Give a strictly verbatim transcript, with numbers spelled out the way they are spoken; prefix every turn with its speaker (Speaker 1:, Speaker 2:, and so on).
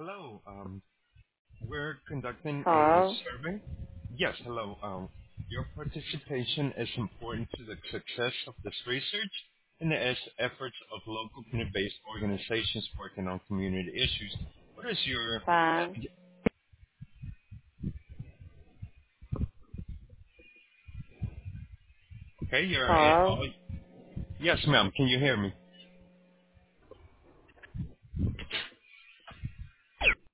Speaker 1: Hello. Um, we're conducting a
Speaker 2: Hello.
Speaker 1: survey. Yes, hello. Um, your participation is important to the success of this research and the es- efforts of local community-based organizations working on community issues. What is your...
Speaker 2: Fine.
Speaker 1: Okay, you're...
Speaker 2: Hello.
Speaker 1: Uh, yes, ma'am. Can you hear me?